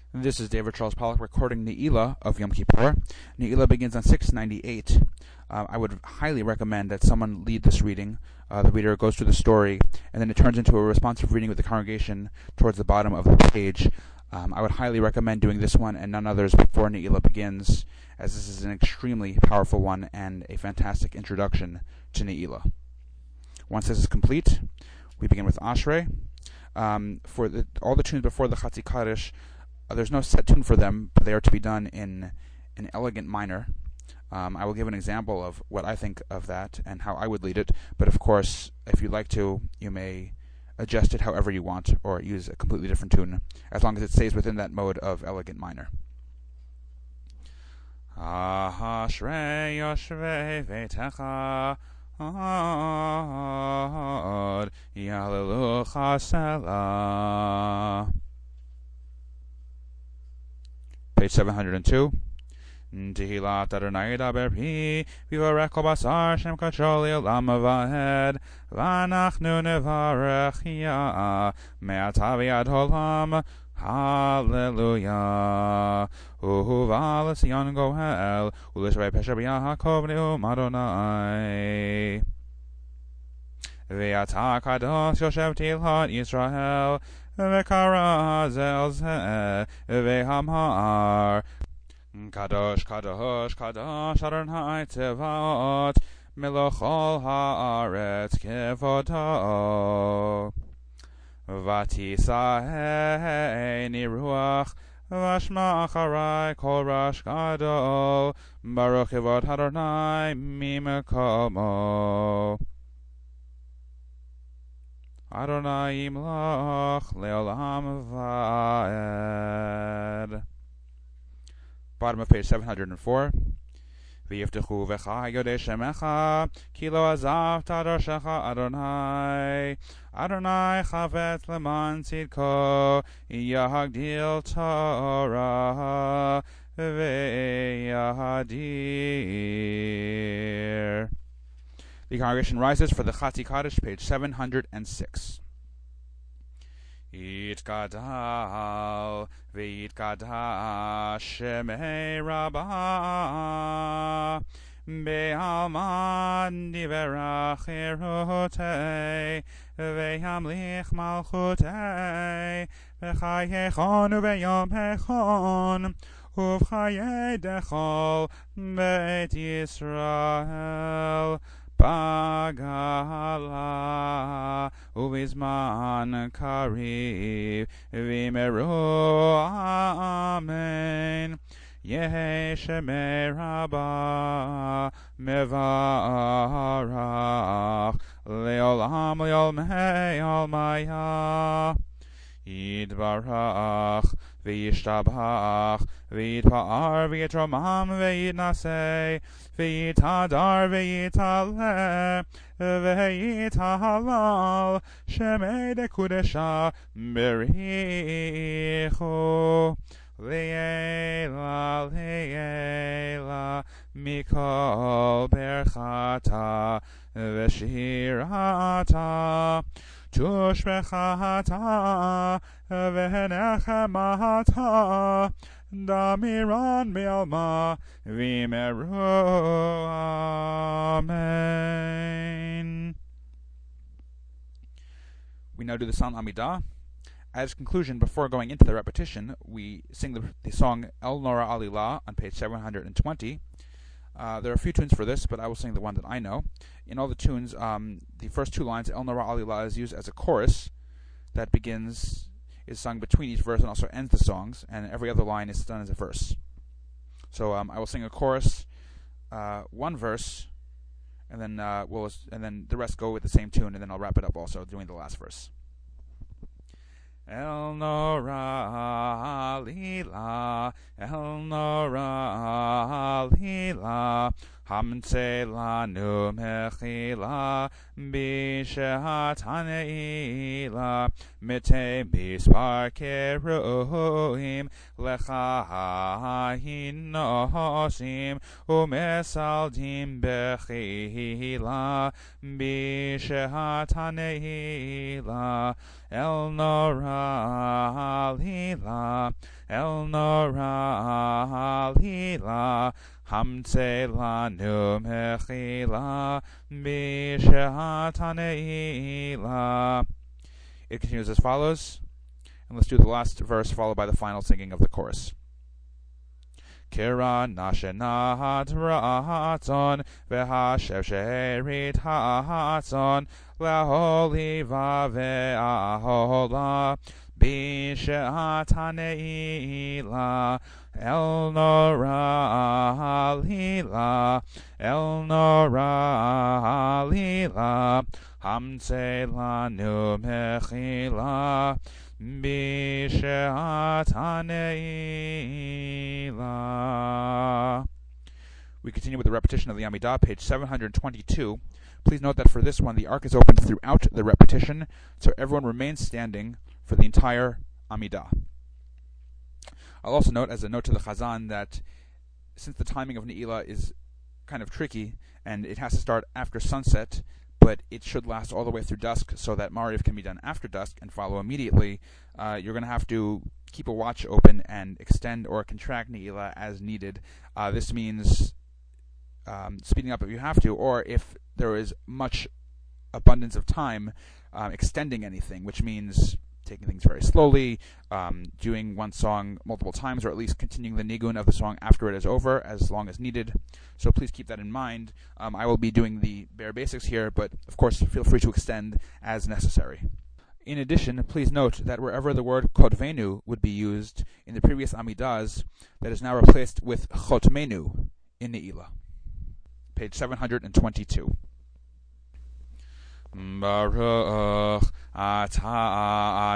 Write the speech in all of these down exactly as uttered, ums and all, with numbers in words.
This is David Charles Pollock recording Ne'ilah of Yom Kippur. Ne'ilah begins on six ninety-eight. Uh, I would highly recommend that someone lead this reading. Uh, the reader goes through the story, and then it turns into a responsive reading with the congregation towards the bottom of the page. Um, I would highly recommend doing this one and none others before Ne'ilah begins, as this is an extremely powerful one and a fantastic introduction to Ne'ilah. Once this is complete, we begin with Ashrei. Um, for the, all the tunes before the Chatzi Kaddish, uh, there's no set tune for them, but they are to be done in an elegant minor. Um, I will give an example of what I think of that and how I would lead it, but of course, if you'd like to, you may adjust it however you want or use a completely different tune, as long as it stays within that mode of elegant minor. Ashrei yoshvei veitecha Ad Yalelucha Selah. Page seven hundred two. Tehillat Adonai daber pi, v'yorech kol basar shem kachol le'olam vahed, v'anachnu nevarech ya, me'ata v'yad olam, Hallelujah. Uhuva l'Tzion gohel, u'lishrei pesher b'Yaakov ne'um Adonai. Ve'ata kadosh yoshev tilhat Yisrael, ve'kara zel zeh, ve'hamar, Kadosh, Kadosh, Kadosh, Adonai Tzevaot, Melochol haaretz kevodo. Vatisaheini ruach, Vashma acharai kol rash gadol, Baruch kevod Adonai mimekomo. Adonai yimloch leolam vaed. Bottom of page seven hundred four. V'yiftechu v'cha yodei shemecha, ki lo azav tadoshecha Adonai. Adonai chavetz leman tzidko, yahagdil Torah ve'yahadir. The congregation rises for the Chatzi Kaddish, page seven hundred six. Yitgadal v'yitgadash shemei Rabbah be'alma diverach irutei ve'yamlich malchutei v'chayechon u'v'yom hechon uv'chayei dechol beit Yisrael Bagala ubizman kariv v'imeru amen. Yehi shemei Rabbah mevarach leolam leolmei almaya. Yidbarach v'yishtabach v'yitpa'ar v'yitromam v'yitnaseh v'yitadar v'yitaleh v'yithalal shemei dekudesha berichu le'ela le'ela mikol berchata v'shirata Tushbechata v'nechemata damiran me'alma v'imeru amen. We now do the Psalm Amidah. As conclusion, before going into the repetition, we sing the, the song El Nora Alila on page seven hundred twenty. Uh, there are a few tunes for this, but I will sing the one that I know. In all the tunes, um, the first two lines, El Nora Alila, is used as a chorus that begins, is sung between each verse and also ends the songs, and every other line is done as a verse. So um, I will sing a chorus, uh, one verse, and then uh, we'll, and then the rest go with the same tune, and then I'll wrap it up also doing the last verse. El Nora Alila, El Nora Alila, Hamtze lanu mechila bishat haneila mite bispar keruim lecha hinosim umesaldim bechila bishat haneila el nora lila el nora lila Hamtze lanu mechila bishat haneila. It continues as follows, and let's do the last verse followed by the final singing of the chorus. Kira nashenat ratzon v'hashev sherit hatzon laholiva ve'ahola bishat haneila El nora lila, el nora lila, hamtze lanu mechila, bishat haneila. We continue with the repetition of the Amidah, page seven hundred twenty-two. Please note that for this one, the ark is opened throughout the repetition, so everyone remains standing for the entire Amidah. I'll also note, as a note to the Chazan, that since the timing of Ne'ilah is kind of tricky, and it has to start after sunset, but it should last all the way through dusk, so that Mariv can be done after dusk and follow immediately, uh, you're going to have to keep a watch open and extend or contract Ne'ilah as needed. Uh, this means um, speeding up if you have to, or if there is much abundance of time, um, extending anything, which means taking things very slowly, um, doing one song multiple times, or at least continuing the nigun of the song after it is over, as long as needed. So please keep that in mind. Um, I will be doing the bare basics here, but of course feel free to extend as necessary. In addition, please note that wherever the word kodvenu would be used in the previous Amidahs, that is now replaced with chotmenu in Ne'ilah. Page seven hundred twenty-two. Baruch atah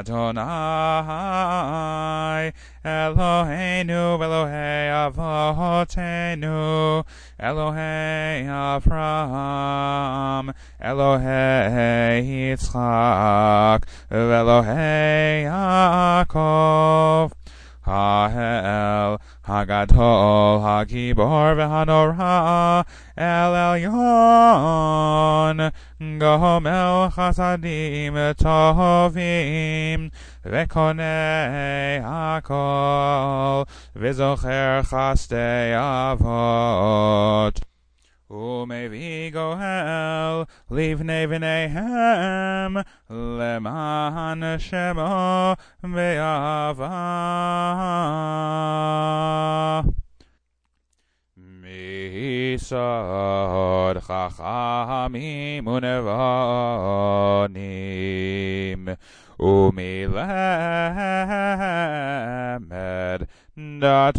Adonai Eloheinu Elohei Avotenu Elohei Avraham Elohei Yitzchak Elohei Yaakov Ha'el Hagadol Hagibor V'Hanora El Elyon Gomel Chasadim Tovim V'Konei Hakol V'Zocher Chastei Avot Umevi Gohel Livnei V'neihem Leman Shemo Ve'ava Misod Chachamim Unevonim Umilemed Dat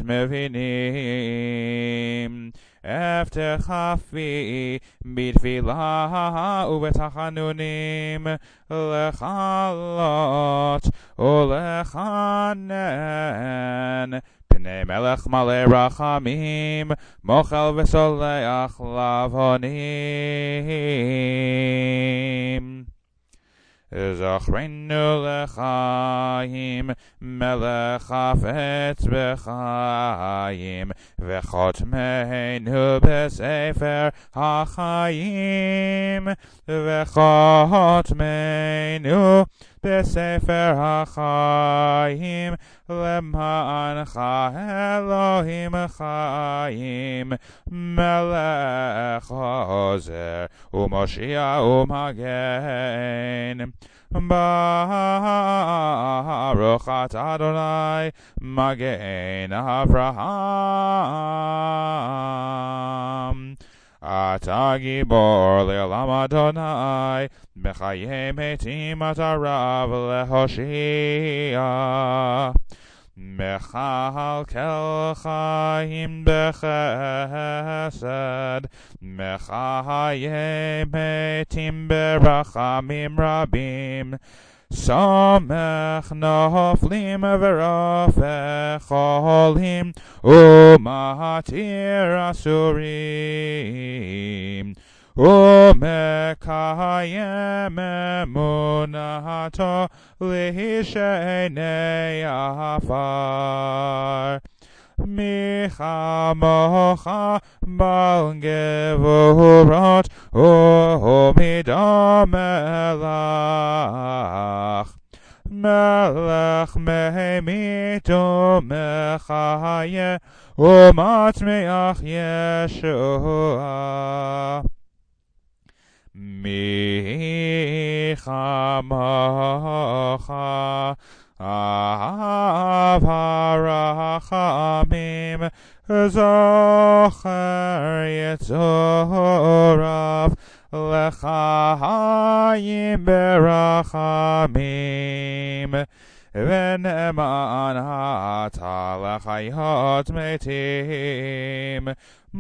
Mevinim Eftechafi B'tfilah U'b'tachanunim Lechalot U'lechanen Pnei Melech Malei Rachamim Mochel V'soleach Lavonim Zachrenu lechaim, melech hafetz b'chaim, v'chotmeinu b'sefer hachayim, v'chotmeinu b'sefer hachayim, למענך אלוהים חיים, מלך עוזר ומושיע ומגן. ברוך אתה אדוני מגן אברהם. אתה גיבור לעולם אדוני, בחיי מתים אתה רב להושיע. מכלכל חיים בחסד, מחיי מתים ברחמים רבים. Samech noflim v'rafeh cholim umatir asurim umekayem emunato lishenei afar Michamocha bal gevurot umida melach Melech mehemit umechaye umatmeach Yeshua Michamocha Avarachamim Zocher Yitzorav L'chaim berachamim V'ne'eman ata l'chayot metim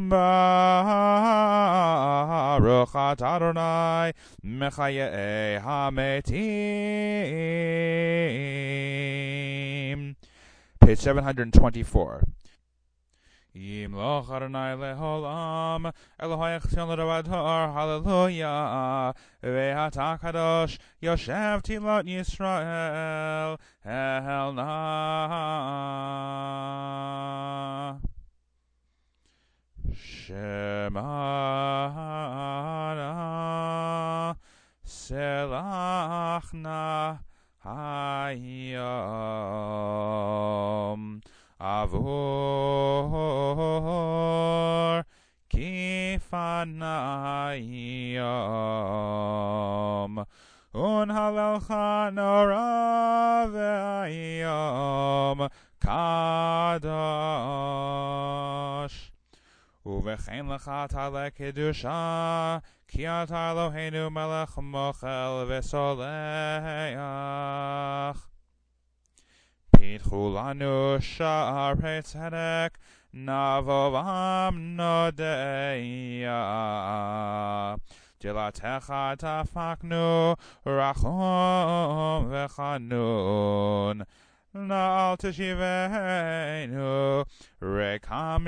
Baruch atah Adonai mechayei hametim. Page seven hundred twenty-four. Yimloch Adonai leholam, Elohai chsion l'ravador, hallelujah. Ve'ata kadosh, Yoshev tilot Yisrael, el na. Shemana, selachna hayom. Avor kifanayom unhalalcha nora ve'ayom kadosh uvechein lecha tale kedusha ki ata Eloheinu melech mochel v'soleach Pitchu lanu sha'arei tzedek navovam nodeya Dilatecha tafaknu rachum v'chanun Na'al tishiveinu rekam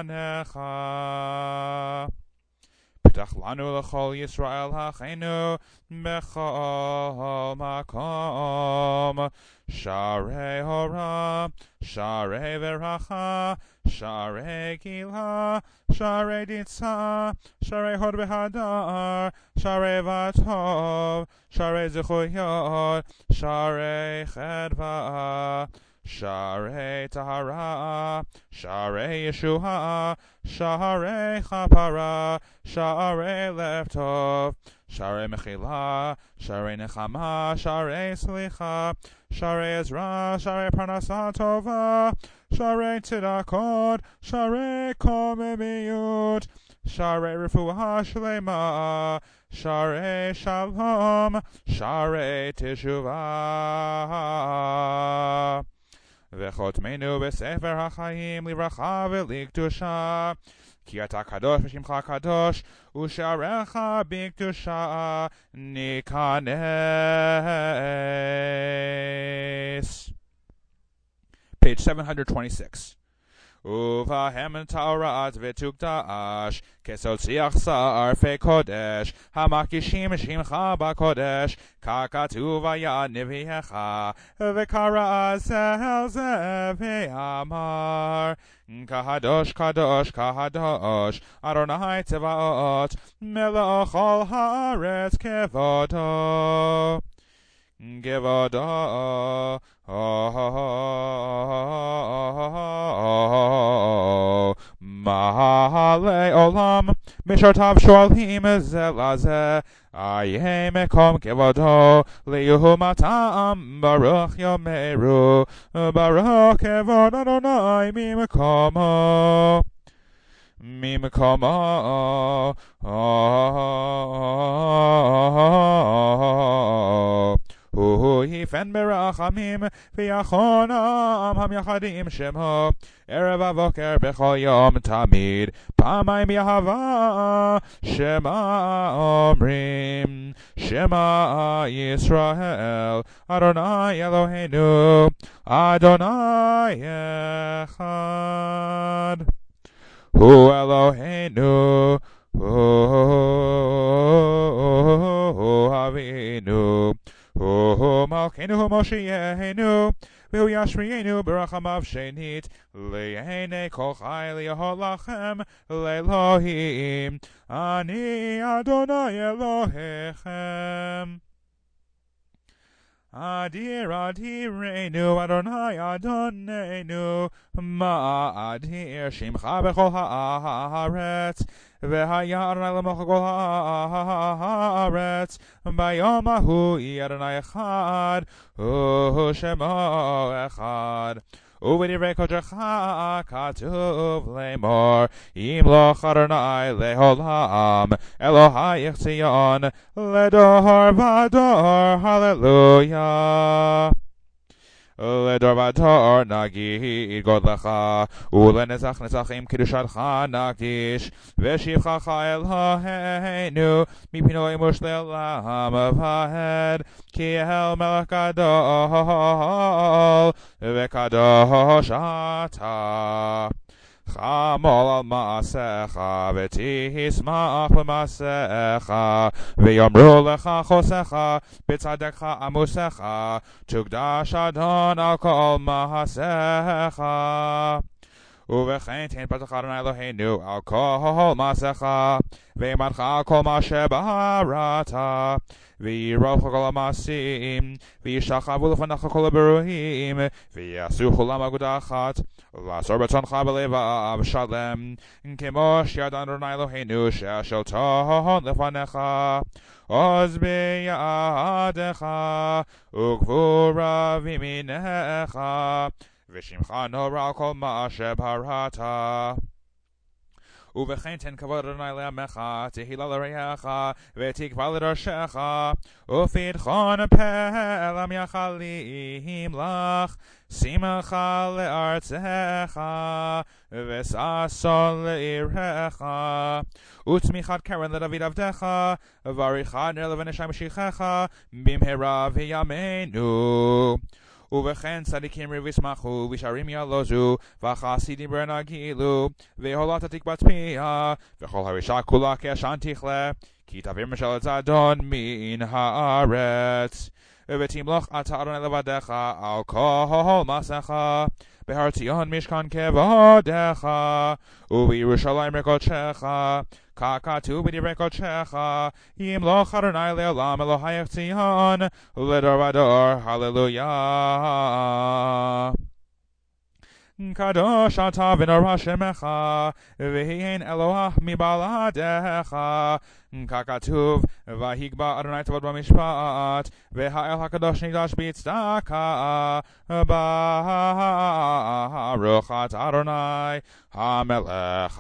ilfanecha P'tach lanu l'chol Yisrael hachenu b'chol makom Sharei hora, Sharei veracha, Sharei gila, Sharei ditza, Sharei hod behadar, Sharei vatov, Sharei zechuyot, Sharei chedva, Sharei tahara, Sharei yeshua, Sharei chapara, Sharei leftov, Sharei mechila, Sharei nechama, Sharei slicha, Sharei Ezra, Sharei Parnasa Tova, Sharei Tzedakot, Sharei Komemiyut, Sharei Refuah Shlema, Sharei Shalom, Sharei Teshuvah. V'chotmenu b'sefer hachayim livracha v'likdusha. Ki ata kadosh v'shimcha kadosh, u'sharecha b'kdusha nikanes. Page seven hundred twenty-six. Uvahem ta'orat v'tukda'ash, kesotziach sa'arfei kodesh, hamakishim shimcha ba'kodesh, kakatu v'yad niviecha, v'kara azel zev amar. Kahadosh, Kadosh, Kahadosh, Adonai Tzevaot, Melech al haaretz kevodo. Kevodo, Mahale olam, Mishartav shoalim zelazeh, Aye mekom kevodo, Leyuhu matam, Baruch yomeru, Baruch kevod Adonai mimekomo. Mimekomo, hu yifen berachamim v'yachonam hamyachadim shemo erev avoker b'chol yom tamid pamayim yahava shema omrim Shema Yisrael Adonai Eloheinu Adonai Echad Hu Eloheinu Hu Avinu Hu Malkeinu Hu Moshiachenu V'hu Yashrienu B'rachamav Shenit Le'enei Kol Chai Li'yahol Lachem Le'Elohim Ani Adonai Elohechem Adir Adirenu Adonai Adonenu Ma'adir Shimcha B'chol ha'aretz V'hayar Adonai Kol ha'aretz Bayom Ahu Adonai Echad Hu Shemo Echad U'v'divrei kodecha katuv lemor Yimloch Adonai le'olam Elohai Tzion ledor vador Hallelujah Ledor vador nagid godlecha U'lenezach nezachim kiddushatcha nagdish V'shivchacha Eloheinu Mipinoi mush le'olam vahed Ki el melech gadol V'kadosh ata Chamol al ma'asecha v'tismach b'ma'asecha v'yomru lecha chosecha b'tzadekcha amusecha tukdash Adon al kol ma'asecha Uvechein tein patach Adonai Eloheinu al kol ma'asecha v'yimadcha al kol ma'aseh b'harata v'yiroch kol ha'masim v'yishachavu lefanecha kol ha'beruhim v'yasu chulam aguda achat L'asor b'tzoncha b'levav shalem Kemo she'ad Adonai Eloheinu she'ashel ton lefanecha Oz bi'yadecha u'gvura v'minecha V'shimcha nora al kol ma'aseh b'harata Uvechein ten kavod Adonai le'amecha tehila l'reyecha v'tikva l'dorshecha ufidchon pe'elam yachalim lach simcha le'artzecha v'sason le'irecha u'tzmichat keren le'david avdecha v'aricha ner le'v'neshai mashichecha bimhera v'yameinu Uvechen tzadikim rivismachu v'sharim yalozu v'chasidim bernagilu v'holat atikbat pia v'chol harisha kula ke'ashan tichle ki tavir mishalet zadon min haaretz v'timloch ata Adonai levadecha al kol masecha Behar Tzion mishkan kevodecha u'v'Yerushalayim rekochecha kakatu b'divrei kodecha yimloch Adonai le'olam Elohai Tzion ledor vador Hallelujah Kadosh ata v'nora shemecha v'hin Eloah mibaladecha kakatuv v'higba Adonai tavod b'mishpat v'ha'el hakadosh nigdash b'tzdaka baruch ata Adonai hamelech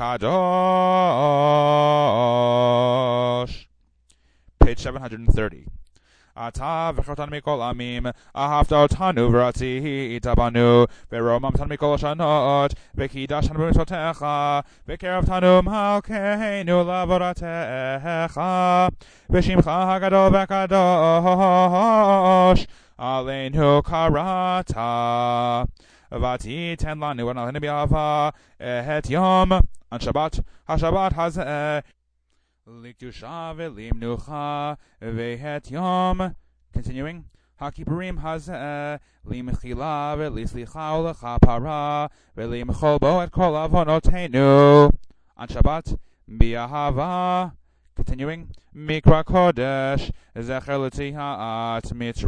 hakadosh Page seven hundred thirty Ata v'chotan mikol amim ahavta otanu v'ratzi itabanu v'romamtan mikol shanot v'kidashan b'mitzvotecha v'keravtanu malkeinu lavoratecha v'shimcha hagadol v'kadosh aleinu karata v'titen lanu v'nalenu b'yava et yom on Shabbat HaShabbat hazeh Likdusha v'limnucha v'het yom. Continuing. Hakipurim hazeh limchila v'lislicha u'lechapara v'limchol bo et kol avonotenu. On Shabbat b'yahava. Continuing. Mikra kodesh zecher l'tzihat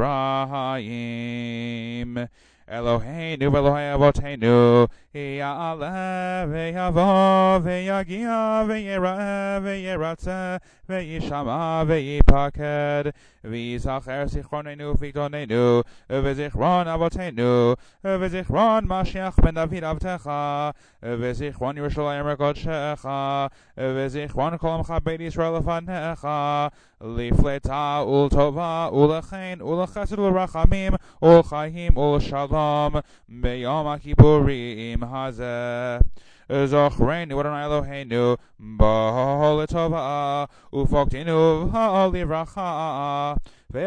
mitzrayim. Eloheinu v'Elohei avotenu ya'aleh v'yavo v'yagia v'yireh v'yiratze v'yishama v'yipaked v'yizacher zichronenu v'gdonenu v'zichron avotenu v'zichron Mashiach ben David avtecha v'zichron Yerushalayim rekodecha v'zichron kol amcha beit Yisrael lefanecha לפלטה ולטובה ולחן ולחסד ולרחמים ולחיים ולשלום ביום הכיפורים הזה. זוכרנו אדוני אלוהינו בכל לטובה ופוקדנו לברכה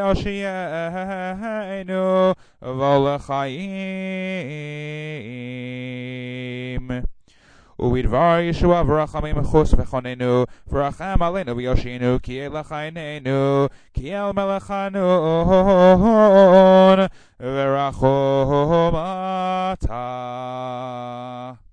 והושיענו ולחיים. ובדבר ישועה ורחמים חוס וחוננו ורחם עלינו ויושיענו כי אליך עינינו כי אל מלכנו ורחום אתה.